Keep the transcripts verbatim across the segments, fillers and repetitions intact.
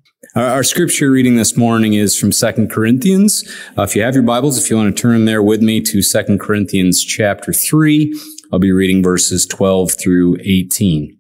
Our, our scripture reading this morning is from Second Corinthians. Uh, if you have your Bibles, if you want to turn there with me to Second Corinthians chapter three, I'll be reading verses twelve through eighteen.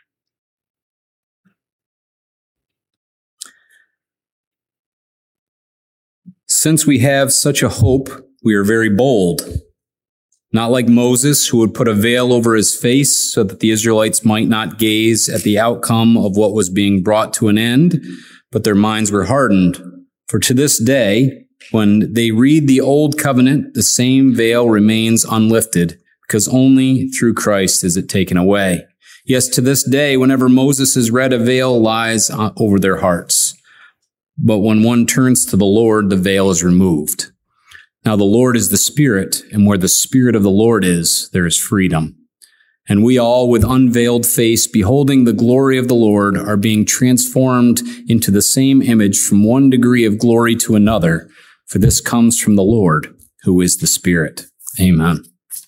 Since we have such a hope, we are very bold. Not like Moses, who would put a veil over his face so that the Israelites might not gaze at the outcome of what was being brought to an end, but their minds were hardened. For to this day, when they read the Old Covenant, the same veil remains unlifted, because only through Christ is it taken away. Yes, to this day, whenever Moses is read, a veil lies over their hearts. But when one turns to the Lord, the veil is removed. Now the Lord is the Spirit, and where the Spirit of the Lord is, there is freedom. And we all, with unveiled face, beholding the glory of the Lord, are being transformed into the same image from one degree of glory to another, for this comes from the Lord, who is the Spirit. Amen.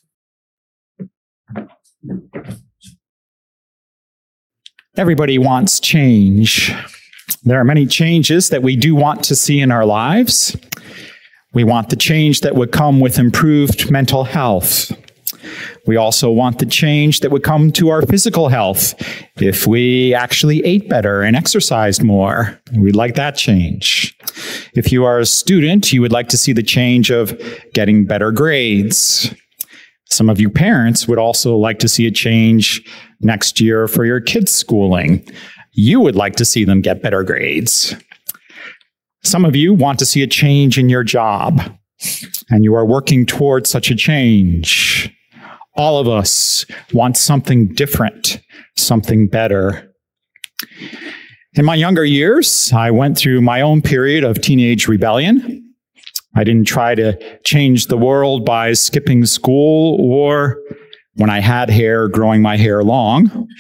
Everybody wants change. There are many changes that we do want to see in our lives. We want the change that would come with improved mental health. We also want the change that would come to our physical health if we actually ate better and exercised more. We'd like that change. If you are a student, you would like to see the change of getting better grades. Some of you parents would also like to see a change next year for your kids' schooling. You would like to see them get better grades. Some of you want to see a change in your job, and you are working towards such a change. All of us want something different, something better. In my younger years, I went through my own period of teenage rebellion. I didn't try to change the world by skipping school or, when I had hair, growing my hair long.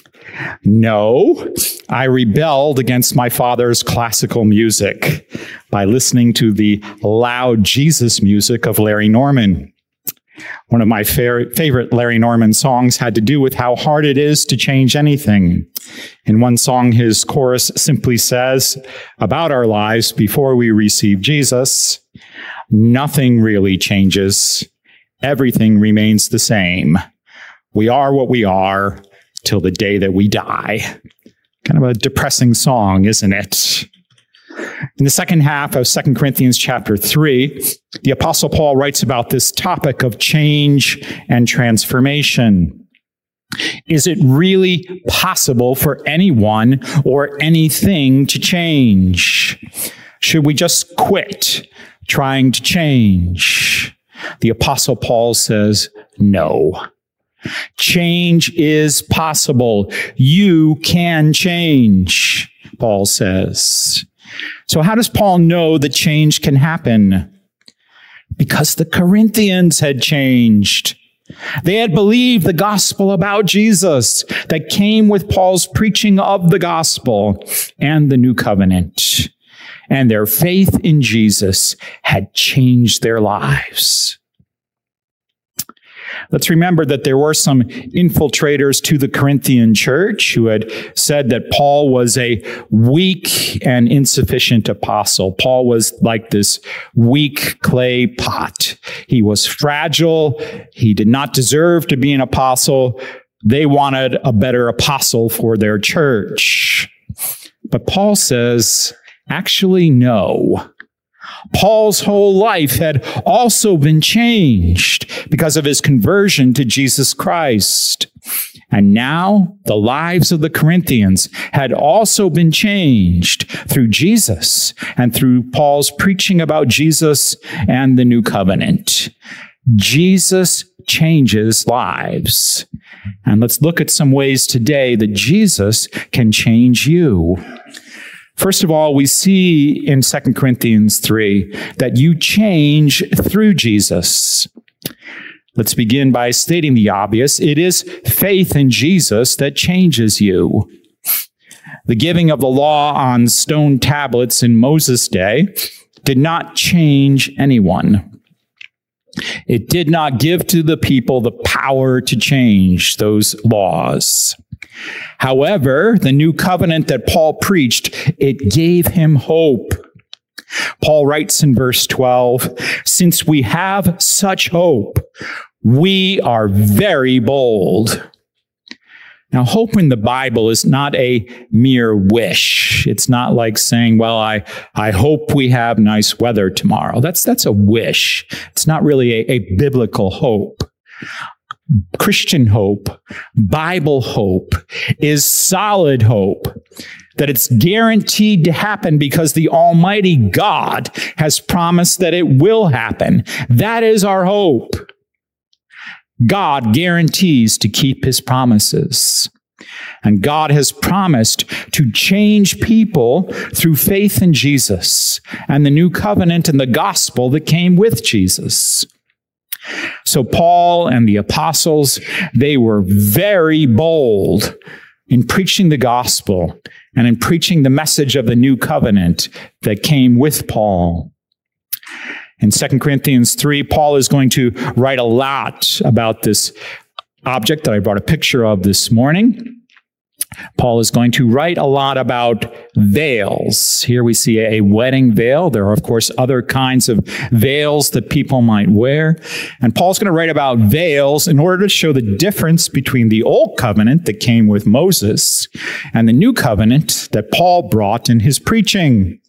No, I rebelled against my father's classical music by listening to the loud Jesus music of Larry Norman. One of my fa- favorite Larry Norman songs had to do with how hard it is to change anything. In one song, his chorus simply says about our lives before we receive Jesus, nothing really changes. Everything remains the same. We are what we are till the day that we die. Kind of a depressing song, isn't it? In the second half of Second Corinthians chapter three, the Apostle Paul writes about this topic of change and transformation. Is it really possible for anyone or anything to change? Should we just quit trying to change? The Apostle Paul says, no. Change is possible. You can change, Paul says. So how does Paul know that change can happen? Because the Corinthians had changed. They had believed the gospel about Jesus that came with Paul's preaching of the gospel and the new covenant. And their faith in Jesus had changed their lives. Let's remember that there were some infiltrators to the Corinthian church who had said that Paul was a weak and insufficient apostle. Paul was like this weak clay pot. He was fragile. He did not deserve to be an apostle. They wanted a better apostle for their church. But Paul says, actually, no. Paul's whole life had also been changed because of his conversion to Jesus Christ. And now the lives of the Corinthians had also been changed through Jesus and through Paul's preaching about Jesus and the new covenant. Jesus changes lives. And let's look at some ways today that Jesus can change you. First of all, we see in Second Corinthians three that you change through Jesus. Let's begin by stating the obvious. It is faith in Jesus that changes you. The giving of the law on stone tablets in Moses' day did not change anyone. It did not give to the people the power to change those laws. However, the new covenant that Paul preached, it gave him hope. Paul writes in verse twelve, "Since we have such hope, we are very bold." Now, hope in the Bible is not a mere wish. It's not like saying, well, I, I hope we have nice weather tomorrow. That's, that's a wish. It's not really a, a biblical hope. Christian hope, Bible hope, is solid hope that it's guaranteed to happen because the Almighty God has promised that it will happen. That is our hope. God guarantees to keep his promises. And God has promised to change people through faith in Jesus and the new covenant and the gospel that came with Jesus. So Paul and the apostles, they were very bold in preaching the gospel and in preaching the message of the new covenant that came with Paul. In Second Corinthians three, Paul is going to write a lot about this object that I brought a picture of this morning. Paul is going to write a lot about veils. Here we see a wedding veil. There are, of course, other kinds of veils that people might wear. And Paul's going to write about veils in order to show the difference between the old covenant that came with Moses and the new covenant that Paul brought in his preaching.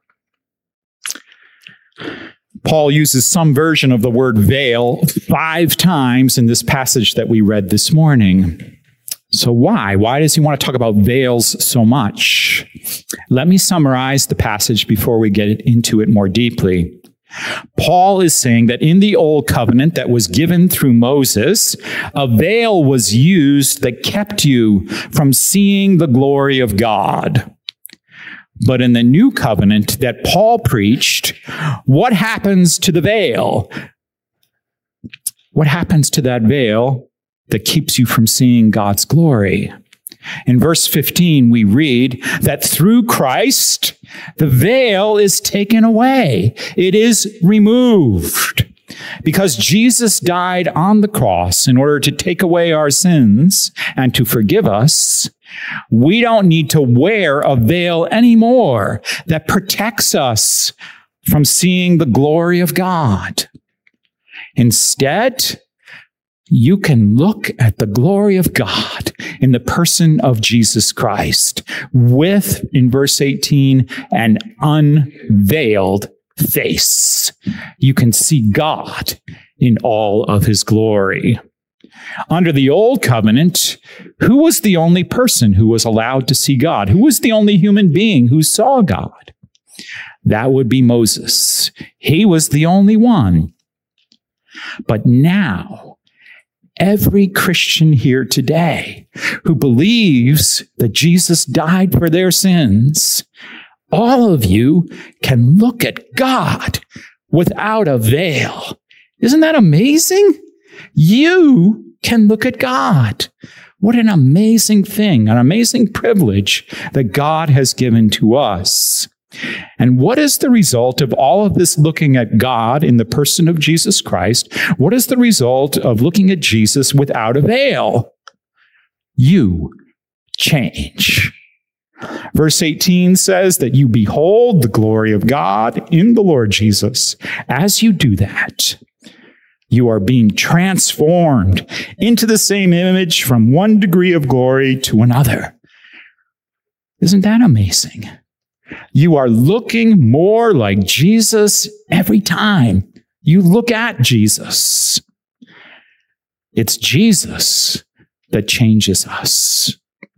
Paul uses some version of the word veil five times in this passage that we read this morning. So why? Why does he want to talk about veils so much? Let me summarize the passage before we get into it more deeply. Paul is saying that in the old covenant that was given through Moses, a veil was used that kept you from seeing the glory of God. But in the new covenant that Paul preached, what happens to the veil? What happens to that veil that keeps you from seeing God's glory? In verse fifteen, we read that through Christ, the veil is taken away. It is removed. Because Jesus died on the cross in order to take away our sins and to forgive us, we don't need to wear a veil anymore that protects us from seeing the glory of God. Instead, you can look at the glory of God in the person of Jesus Christ with, in verse eighteen, an unveiled face. You can see God in all of his glory. Under the old covenant, who was the only person who was allowed to see God? Who was the only human being who saw God? That would be Moses. He was the only one. But now, every Christian here today who believes that Jesus died for their sins, all of you can look at God without a veil. Isn't that amazing? You can look at God. What an amazing thing, an amazing privilege that God has given to us. And what is the result of all of this looking at God in the person of Jesus Christ? What is the result of looking at Jesus without a veil? You change. Verse eighteen says that you behold the glory of God in the Lord Jesus. As you do that, you are being transformed into the same image from one degree of glory to another. Isn't that amazing? You are looking more like Jesus every time you look at Jesus. It's Jesus that changes us.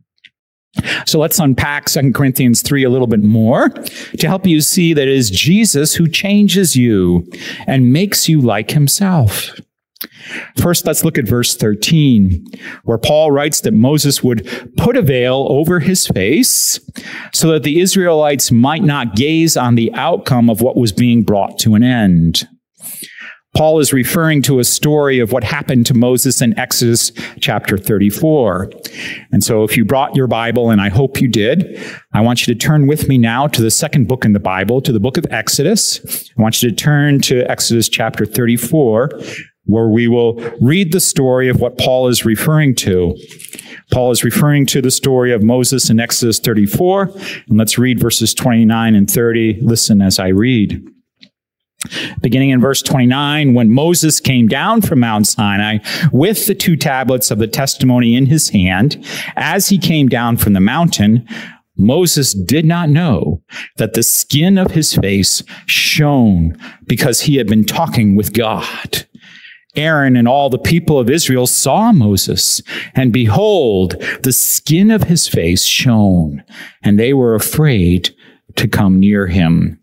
So let's unpack Second Corinthians three a little bit more to help you see that it is Jesus who changes you and makes you like himself. First, let's look at verse thirteen, where Paul writes that Moses would put a veil over his face so that the Israelites might not gaze on the outcome of what was being brought to an end. Paul is referring to a story of what happened to Moses in Exodus chapter thirty-four. And so if you brought your Bible, and I hope you did, I want you to turn with me now to the second book in the Bible, to the book of Exodus. I want you to turn to Exodus chapter thirty-four, where we will read the story of what Paul is referring to. Paul is referring to the story of Moses in Exodus thirty-four. And let's read verses twenty-nine and thirty. Listen as I read. Beginning in verse twenty-nine, when Moses came down from Mount Sinai with the two tablets of the testimony in his hand, as he came down from the mountain, Moses did not know that the skin of his face shone because he had been talking with God. Aaron and all the people of Israel saw Moses, and behold, the skin of his face shone, and they were afraid to come near him.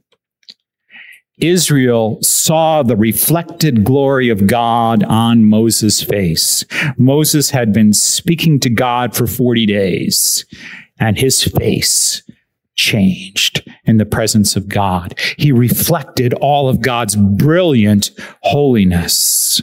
Israel saw the reflected glory of God on Moses' face. Moses had been speaking to God for forty days, and his face changed in the presence of God. He reflected all of God's brilliant holiness.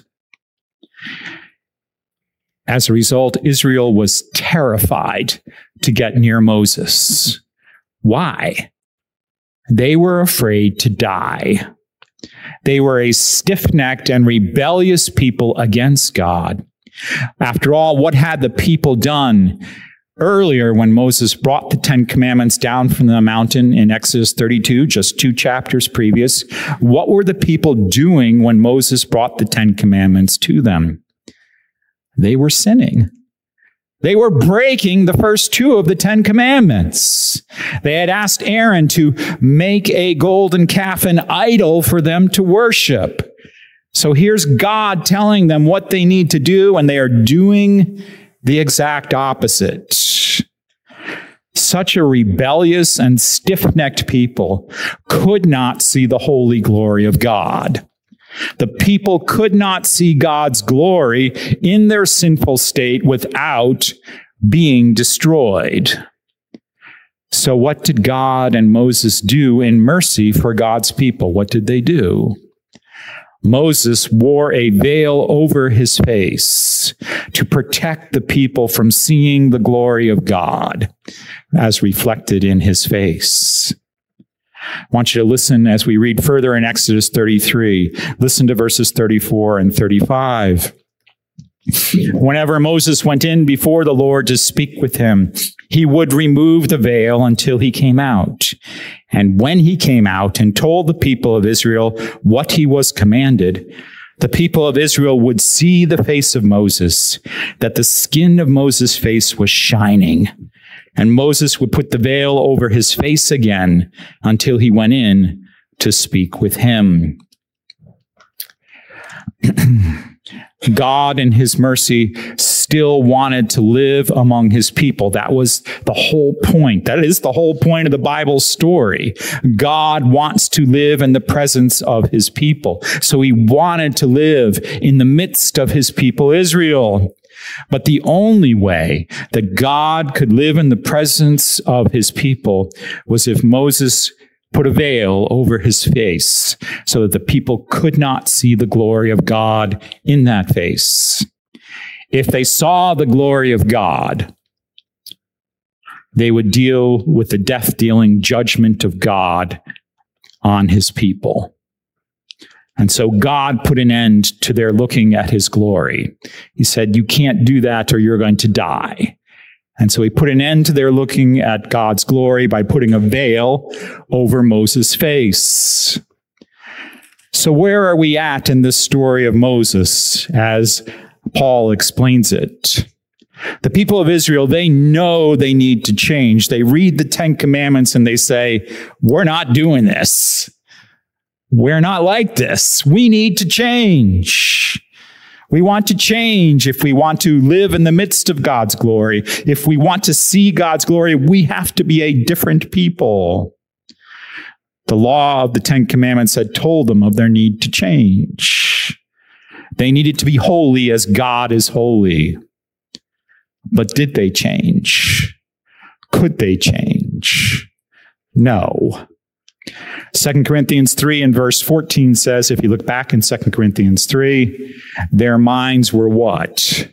As a result, Israel was terrified to get near Moses. Why? They were afraid to die. They were a stiff-necked and rebellious people against God. After all, what had the people done? Earlier, when Moses brought the Ten Commandments down from the mountain in Exodus thirty-two, just two chapters previous, what were the people doing when Moses brought the Ten Commandments to them? They were sinning. They were breaking the first two of the Ten Commandments. They had asked Aaron to make a golden calf, an idol for them to worship. So here's God telling them what they need to do, and they are doing the exact opposite. Such a rebellious and stiff-necked people could not see the holy glory of God. The people could not see God's glory in their sinful state without being destroyed. So what did God and Moses do in mercy for God's people? What did they do? Moses wore a veil over his face to protect the people from seeing the glory of God as reflected in his face. I want you to listen as we read further in Exodus thirty-three. Listen to verses thirty-four and thirty-five. Whenever Moses went in before the Lord to speak with him, he would remove the veil until he came out. And when he came out and told the people of Israel what he was commanded, the people of Israel would see the face of Moses, that the skin of Moses' face was shining. And Moses would put the veil over his face again until he went in to speak with him. God in his mercy still wanted to live among his people. That was the whole point. That is the whole point of the Bible story. God wants to live in the presence of his people. So he wanted to live in the midst of his people, Israel. But the only way that God could live in the presence of his people was if Moses put a veil over his face so that the people could not see the glory of God in that face. If they saw the glory of God, they would deal with the death-dealing judgment of God on his people. And so God put an end to their looking at his glory. He said, you can't do that or you're going to die. And so he put an end to their looking at God's glory by putting a veil over Moses' face. So where are we at in this story of Moses as Paul explains it? The people of Israel, they know they need to change. They read the Ten Commandments and they say, we're not doing this. We're not like this. We need to change. We want to change if we want to live in the midst of God's glory. If we want to see God's glory, we have to be a different people. The law of the Ten Commandments had told them of their need to change. They needed to be holy as God is holy. But did they change? Could they change? No. Second Corinthians three and verse fourteen says, if you look back in Second Corinthians three, their minds were what?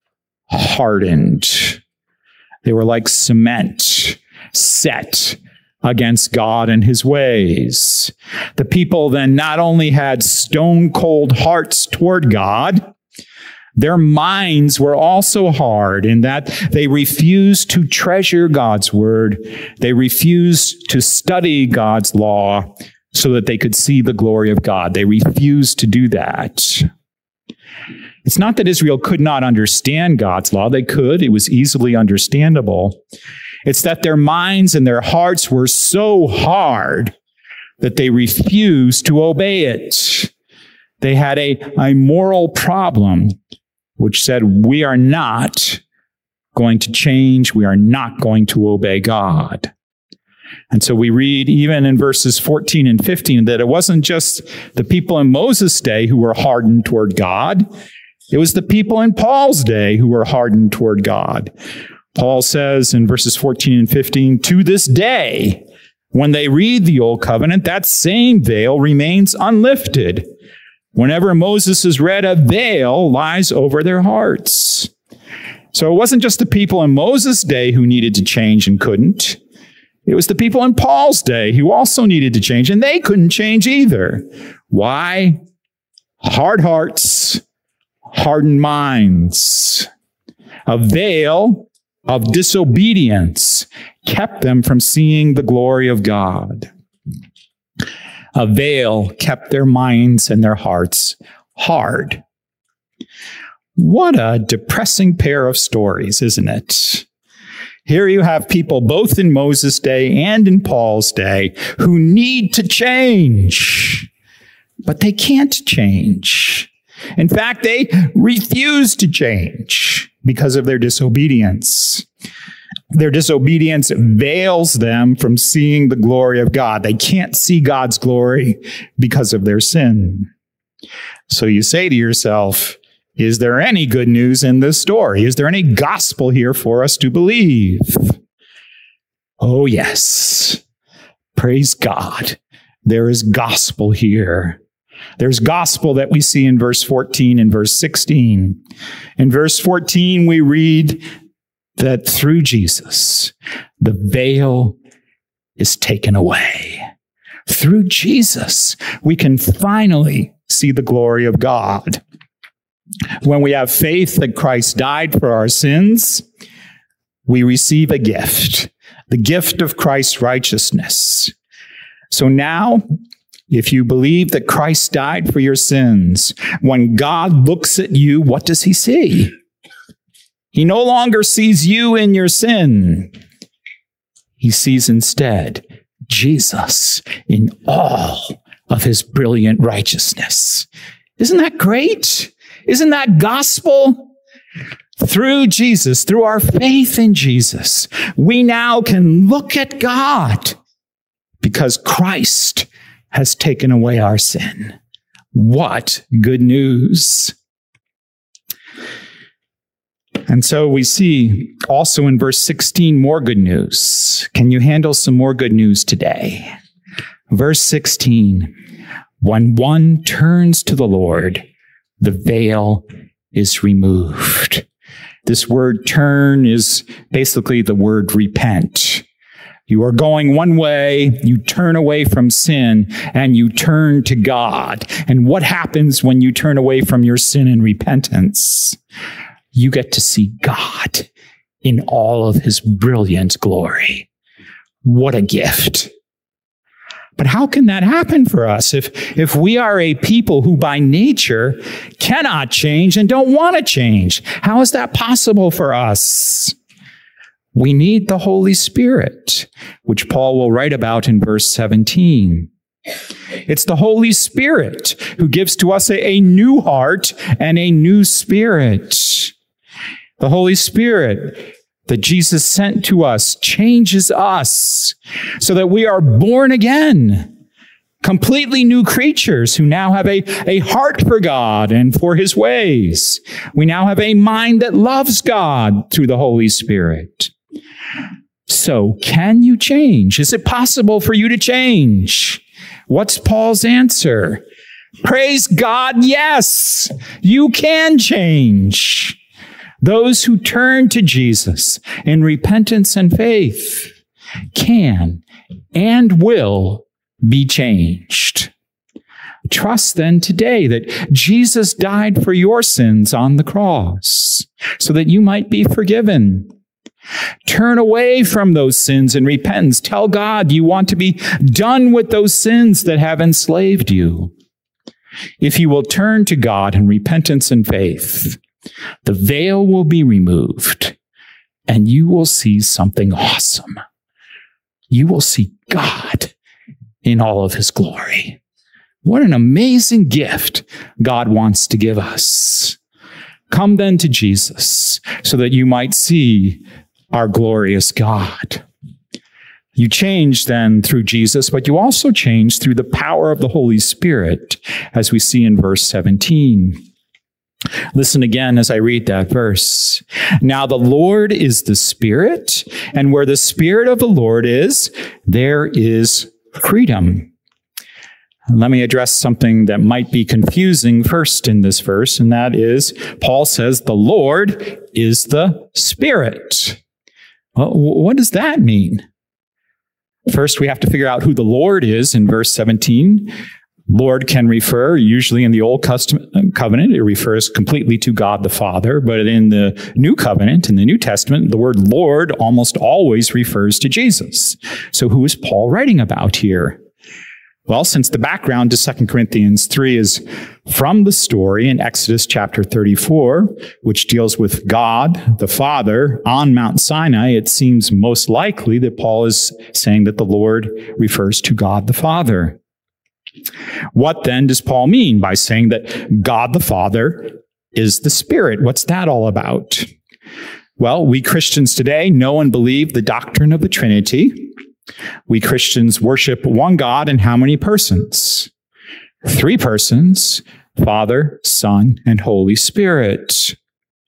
Hardened. They were like cement set against God and his ways. The people then not only had stone cold hearts toward God, Their minds were also hard in that they refused to treasure God's word. They refused to study God's law so that they could see the glory of God. They refused to do that. It's not that Israel could not understand God's law. They could. It was easily understandable. It's that their minds and their hearts were so hard that they refused to obey it. They had a, a moral problem which said, we are not going to change. We are not going to obey God. And so we read even in verses fourteen and fifteen that it wasn't just the people in Moses' day who were hardened toward God. It was the people in Paul's day who were hardened toward God. Paul says in verses fourteen and fifteen, to this day, when they read the Old Covenant, that same veil remains unlifted. Whenever Moses is read, a veil lies over their hearts. So it wasn't just the people in Moses' day who needed to change and couldn't. It was the people in Paul's day who also needed to change, and they couldn't change either. Why? Hard hearts, hardened minds. A veil of disobedience kept them from seeing the glory of God. A veil kept their minds and their hearts hard. What a depressing pair of stories, isn't it? Here you have people both in Moses' day and in Paul's day who need to change, but they can't change. In fact, they refuse to change because of their disobedience. Their disobedience veils them from seeing the glory of God. They can't see God's glory because of their sin. So you say to yourself, is there any good news in this story? Is there any gospel here for us to believe? Oh, yes. Praise God. There is gospel here. There's gospel that we see in verse fourteen and verse sixteen. In verse fourteen, we read that through Jesus, the veil is taken away. Through Jesus, we can finally see the glory of God. When we have faith that Christ died for our sins, we receive a gift, the gift of Christ's righteousness. So now, if you believe that Christ died for your sins, when God looks at you, what does he see? He no longer sees you in your sin. He sees instead Jesus in all of his brilliant righteousness. Isn't that great? Isn't that gospel? Through Jesus, through our faith in Jesus, we now can look at God because Christ has taken away our sin. What good news! And so we see also in verse sixteen more good news. Can you handle some more good news today? Verse sixteen, when one turns to the Lord, the veil is removed. This word turn is basically the word repent. You are going one way, you turn away from sin, and you turn to God. And what happens when you turn away from your sin in repentance? You get to see God in all of his brilliant glory. What a gift. But how can that happen for us if, if we are a people who by nature cannot change and don't want to change? How is that possible for us? We need the Holy Spirit, which Paul will write about in verse seventeen. It's the Holy Spirit who gives to us a, a new heart and a new spirit. The Holy Spirit that Jesus sent to us changes us so that we are born again, completely new creatures who now have a, a heart for God and for his ways. We now have a mind that loves God through the Holy Spirit. So, can you change? Is it possible for you to change? What's Paul's answer? Praise God, yes, you can change. Those who turn to Jesus in repentance and faith can and will be changed. Trust then today that Jesus died for your sins on the cross so that you might be forgiven. Turn away from those sins in repentance. Tell God you want to be done with those sins that have enslaved you. If you will turn to God in repentance and faith, the veil will be removed and you will see something awesome. You will see God in all of his glory. What an amazing gift God wants to give us. Come then to Jesus so that you might see our glorious God. You change then through Jesus, but you also change through the power of the Holy Spirit, as we see in verse seventeen. Listen again as I read that verse. Now the Lord is the Spirit, and where the Spirit of the Lord is, there is freedom. Let me address something that might be confusing first in this verse, and that is, Paul says the Lord is the Spirit. Well, what does that mean? First, we have to figure out who the Lord is in verse seventeen. Lord can refer, usually in the Old Covenant, it refers completely to God the Father, but in the New Covenant, in the New Testament, the word Lord almost always refers to Jesus. So who is Paul writing about here? Well, since the background to Second Corinthians three is from the story in Exodus chapter thirty-four, which deals with God, the Father, on Mount Sinai, it seems most likely that Paul is saying that the Lord refers to God the Father. What then does Paul mean by saying that God the Father is the Spirit? What's that all about? Well, we Christians today know and believe the doctrine of the Trinity. We Christians worship one God in how many persons? Three persons, Father, Son, and Holy Spirit.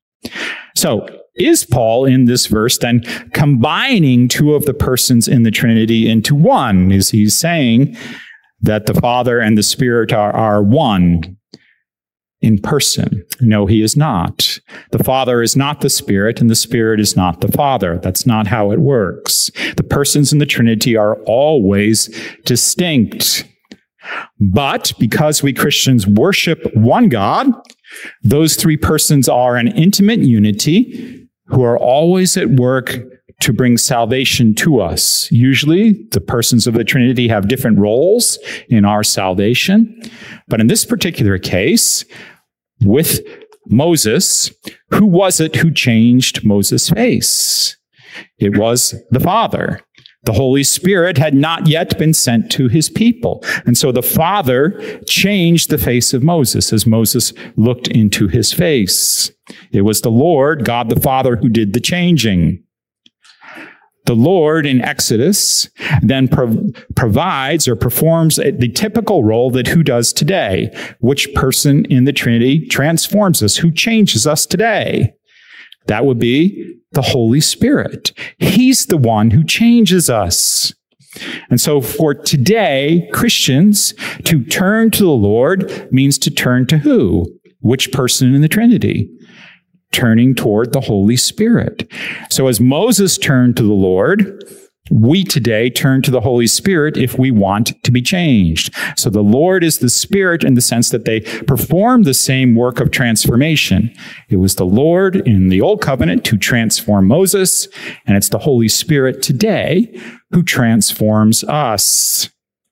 So, is Paul in this verse then combining two of the persons in the Trinity into one? Is he saying that the Father and the Spirit are, are one in person? No, he is not. The Father is not the Spirit, and the Spirit is not the Father. That's not how it works. The persons in the Trinity are always distinct. But because we Christians worship one God, those three persons are an intimate unity who are always at work to bring salvation to us. Usually, the persons of the Trinity have different roles in our salvation. But in this particular case, with Moses, who was it who changed Moses' face? It was the Father. The Holy Spirit had not yet been sent to his people. And so the Father changed the face of Moses as Moses looked into his face. It was the Lord, God the Father, who did the changing. The Lord in Exodus then prov- provides or performs the typical role that who does today? Which person in the Trinity transforms us? Who changes us today? That would be the Holy Spirit. He's the one who changes us. And so for today, Christians, to turn to the Lord means to turn to who? Which person in the Trinity? Turning toward the Holy Spirit. So as Moses turned to the Lord, we today turn to the Holy Spirit if we want to be changed. So the Lord is the Spirit in the sense that they perform the same work of transformation. It was the Lord in the Old Covenant who transformed Moses, and it's the Holy Spirit today who transforms us.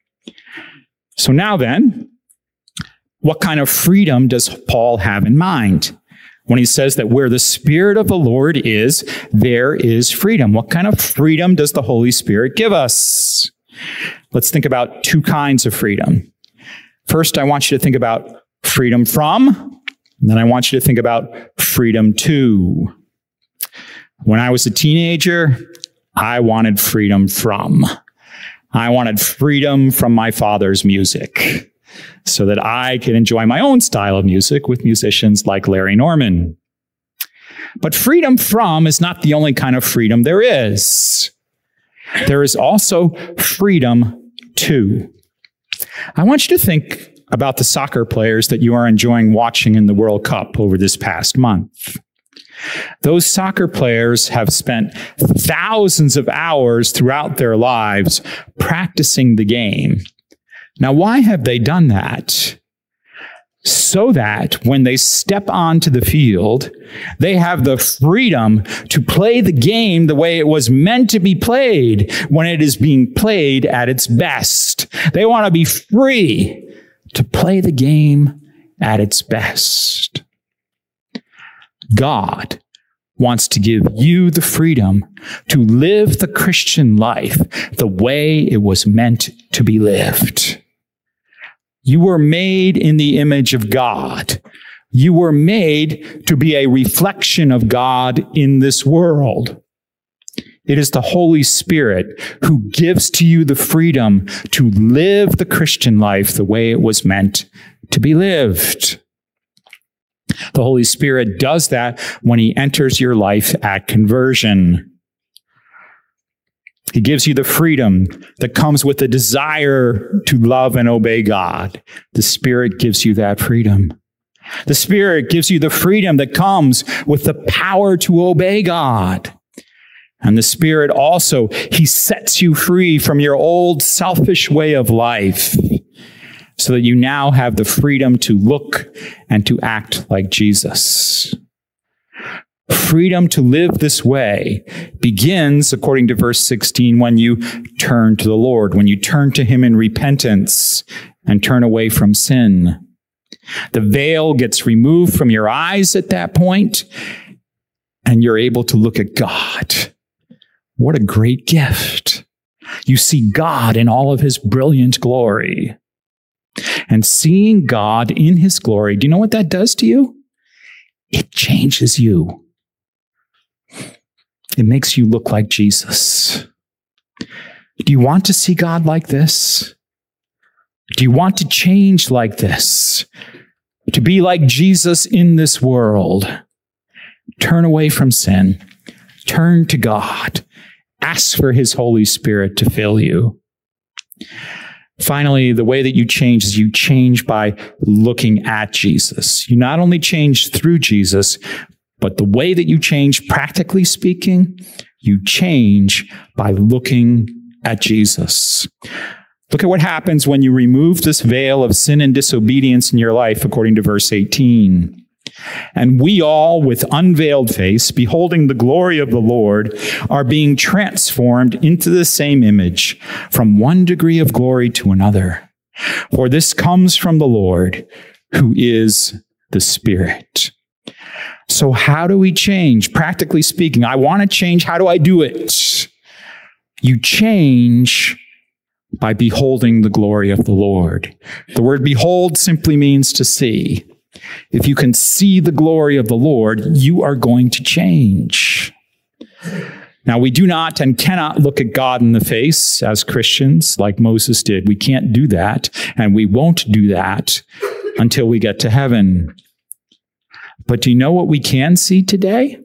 So now then, what kind of freedom does Paul have in mind when he says that where the Spirit of the Lord is, there is freedom? What kind of freedom does the Holy Spirit give us? Let's think about two kinds of freedom. First, I want you to think about freedom from, and then I want you to think about freedom to. When I was a teenager, I wanted freedom from. I wanted freedom from my father's music, so that I could enjoy my own style of music with musicians like Larry Norman. But freedom from is not the only kind of freedom there is. There is also freedom to. I want you to think about the soccer players that you are enjoying watching in the World Cup over this past month. Those soccer players have spent thousands of hours throughout their lives practicing the game, Now, why have they done that? So that when they step onto the field, they have the freedom to play the game the way it was meant to be played when it is being played at its best. They want to be free to play the game at its best. God wants to give you the freedom to live the Christian life the way it was meant to be lived. You were made in the image of God. You were made to be a reflection of God in this world. It is the Holy Spirit who gives to you the freedom to live the Christian life the way it was meant to be lived. The Holy Spirit does that when he enters your life at conversion. He gives you the freedom that comes with the desire to love and obey God. The Spirit gives you that freedom. The Spirit gives you the freedom that comes with the power to obey God. And the Spirit also, he sets you free from your old selfish way of life so that you now have the freedom to look and to act like Jesus. Freedom to live this way begins, according to verse sixteen, when you turn to the Lord, when you turn to him in repentance and turn away from sin. The veil gets removed from your eyes at that point, and you're able to look at God. What a great gift. You see God in all of his brilliant glory. And seeing God in his glory, do you know what that does to you? It changes you. It makes you look like Jesus. Do you want to see God like this? Do you want to change like this? To be like Jesus in this world? Turn away from sin. Turn to God. Ask for his Holy Spirit to fill you. Finally, the way that you change is you change by looking at Jesus. You not only change through Jesus, but the way that you change, practically speaking, you change by looking at Jesus. Look at what happens when you remove this veil of sin and disobedience in your life, according to verse eighteen. And we all, with unveiled face, beholding the glory of the Lord, are being transformed into the same image, from one degree of glory to another. For this comes from the Lord, who is the Spirit. So how do we change? Practically speaking, I want to change. How do I do it? You change by beholding the glory of the Lord. The word behold simply means to see. If you can see the glory of the Lord, you are going to change. Now, we do not and cannot look at God in the face as Christians like Moses did. We can't do that, and we won't do that until we get to heaven. But do you know what we can see today?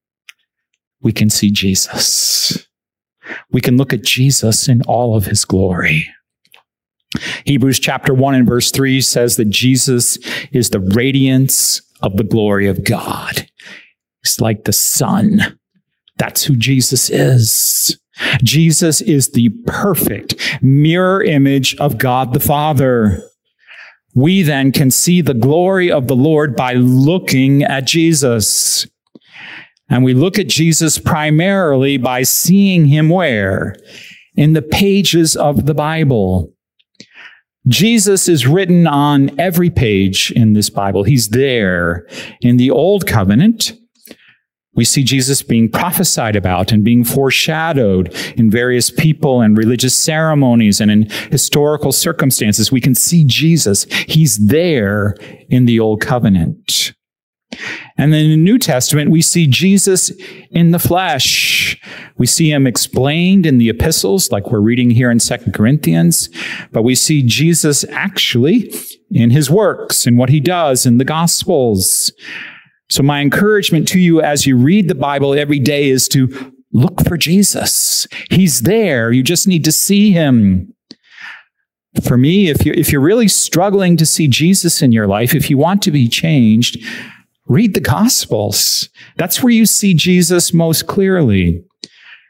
We can see Jesus. We can look at Jesus in all of his glory. Hebrews chapter one and verse three says that Jesus is the radiance of the glory of God. He's like the sun. That's who Jesus is. Jesus is the perfect mirror image of God the Father. We then can see the glory of the Lord by looking at Jesus. And we look at Jesus primarily by seeing him where? In the pages of the Bible. Jesus is written on every page in this Bible. He's there. In the Old Covenant, we see Jesus being prophesied about and being foreshadowed in various people and religious ceremonies and in historical circumstances. We can see Jesus. He's there in the Old Covenant. And then in the New Testament, we see Jesus in the flesh. We see him explained in the epistles, like we're reading here in Second Corinthians, but we see Jesus actually in his works and what he does in the Gospels. So my encouragement to you as you read the Bible every day is to look for Jesus. He's there. You just need to see him. For me, if you're, if you're really struggling to see Jesus in your life, if you want to be changed, read the Gospels. That's where you see Jesus most clearly.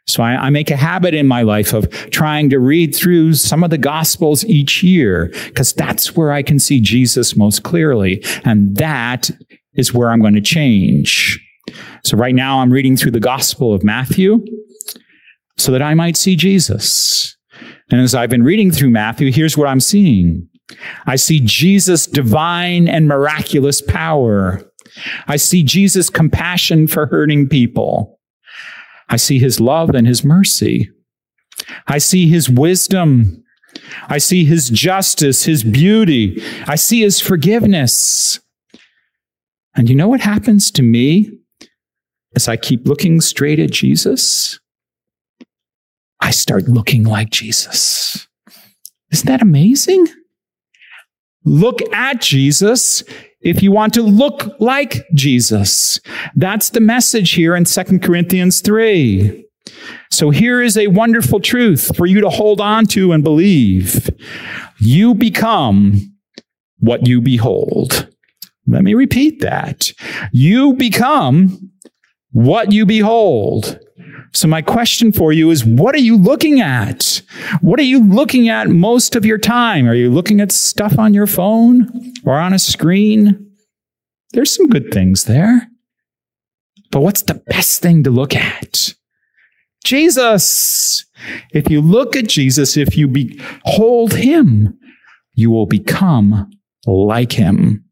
So I, I make a habit in my life of trying to read through some of the Gospels each year, because that's where I can see Jesus most clearly. And that is where I'm going to change. So right now I'm reading through the Gospel of Matthew so that I might see Jesus. And as I've been reading through Matthew, here's what I'm seeing. I see Jesus' divine and miraculous power. I see Jesus' compassion for hurting people. I see his love and his mercy. I see his wisdom. I see his justice, his beauty. I see his forgiveness. And you know what happens to me as I keep looking straight at Jesus? I start looking like Jesus. Isn't that amazing? Look at Jesus if you want to look like Jesus. That's the message here in Second Corinthians three. So here is a wonderful truth for you to hold on to and believe. You become what you behold. Let me repeat that. You become what you behold. So my question for you is, what are you looking at? What are you looking at most of your time? Are you looking at stuff on your phone or on a screen? There's some good things there. But what's the best thing to look at? Jesus. If you look at Jesus, if you behold him, you will become like him.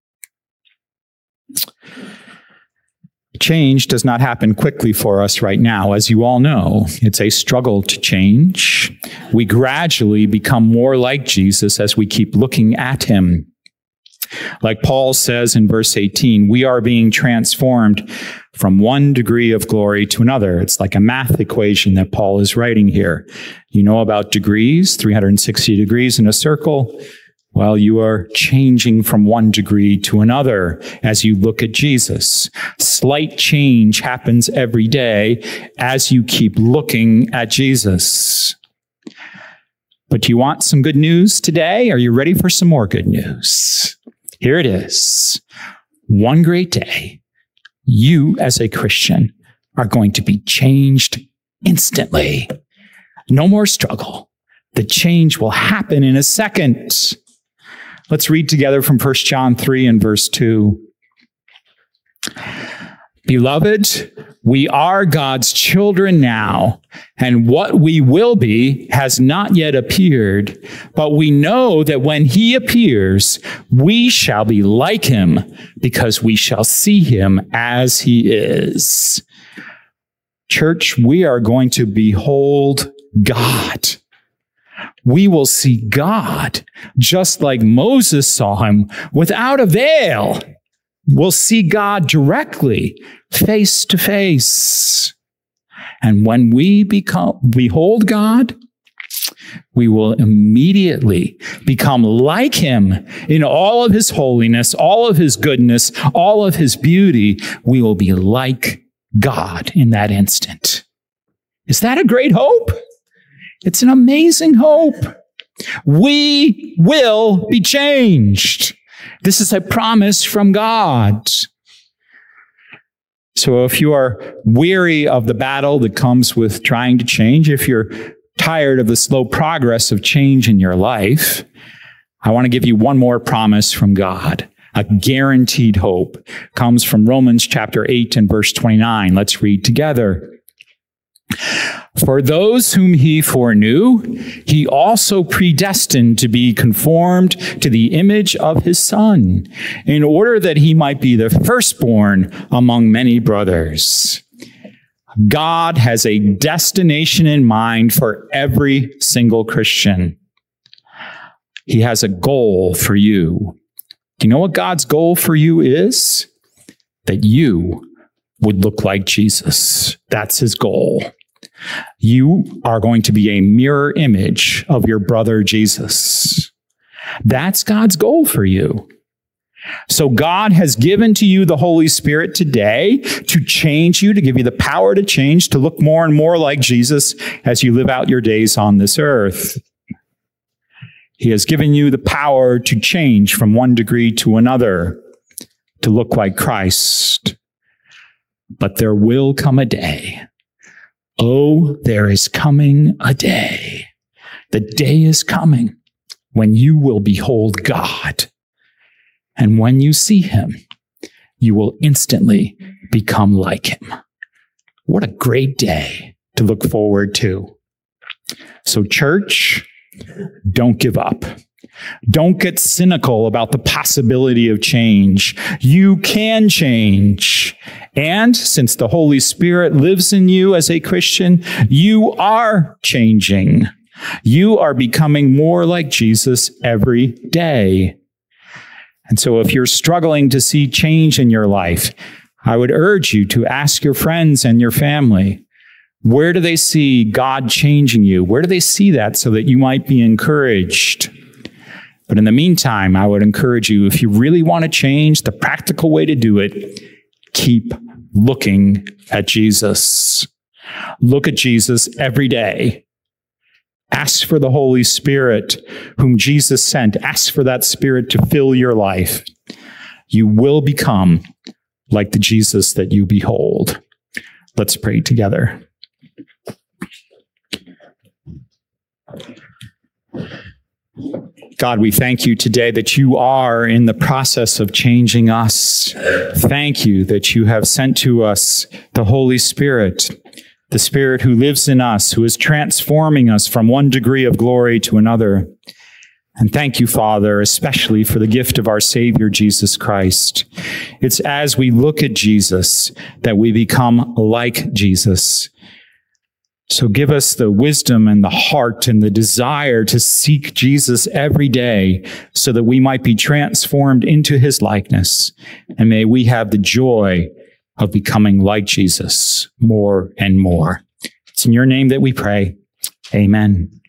Change does not happen quickly for us right now. As you all know, it's a struggle to change. We gradually become more like Jesus as we keep looking at him. Like Paul says in verse eighteen, we are being transformed from one degree of glory to another. It's like a math equation that Paul is writing here. You know about degrees, three hundred sixty degrees in a circle. Well, you are changing from one degree to another as you look at Jesus. Slight change happens every day as you keep looking at Jesus. But you want some good news today? Are you ready for some more good news? Here it is. One great day, you as a Christian are going to be changed instantly. No more struggle. The change will happen in a second. Let's read together from First John three and verse two. Beloved, we are God's children now, and what we will be has not yet appeared, but we know that when he appears, we shall be like him, because we shall see him as he is. Church, we are going to behold God. We will see God just like Moses saw him without a veil. We'll see God directly, face to face. And when we become, behold God, we will immediately become like him in all of his holiness, all of his goodness, all of his beauty. We will be like God in that instant. Is that a great hope? It's an amazing hope. We will be changed. This is a promise from God. So if you are weary of the battle that comes with trying to change, if you're tired of the slow progress of change in your life, I want to give you one more promise from God. A guaranteed hope comes from Romans chapter eight and verse twenty-nine. Let's read together. For those whom he foreknew, he also predestined to be conformed to the image of his Son, in order that he might be the firstborn among many brothers. God has a destination in mind for every single Christian. He has a goal for you. Do you know what God's goal for you is? That you would look like Jesus. That's his goal. You are going to be a mirror image of your brother Jesus. That's God's goal for you. So God has given to you the Holy Spirit today to change you, to give you the power to change, to look more and more like Jesus as you live out your days on this earth. He has given you the power to change from one degree to another, to look like Christ. But there will come a day, Oh, there is coming a day. The day is coming when you will behold God. And when you see him, you will instantly become like him. What a great day to look forward to. So, church, don't give up. Don't get cynical about the possibility of change. You can change. And since the Holy Spirit lives in you as a Christian, you are changing. You are becoming more like Jesus every day. And so if you're struggling to see change in your life, I would urge you to ask your friends and your family, where do they see God changing you? Where do they see that so that you might be encouraged? But in the meantime, I would encourage you, if you really want to change, the practical way to do it, keep looking at Jesus. Look at Jesus every day. Ask for the Holy Spirit whom Jesus sent. Ask for that Spirit to fill your life. You will become like the Jesus that you behold. Let's pray together. God, we thank you today that you are in the process of changing us. Thank you that you have sent to us the Holy Spirit, the Spirit who lives in us, who is transforming us from one degree of glory to another. And thank you, Father, especially for the gift of our Savior, Jesus Christ. It's as we look at Jesus that we become like Jesus. So give us the wisdom and the heart and the desire to seek Jesus every day so that we might be transformed into his likeness. And may we have the joy of becoming like Jesus more and more. It's in your name that we pray. Amen.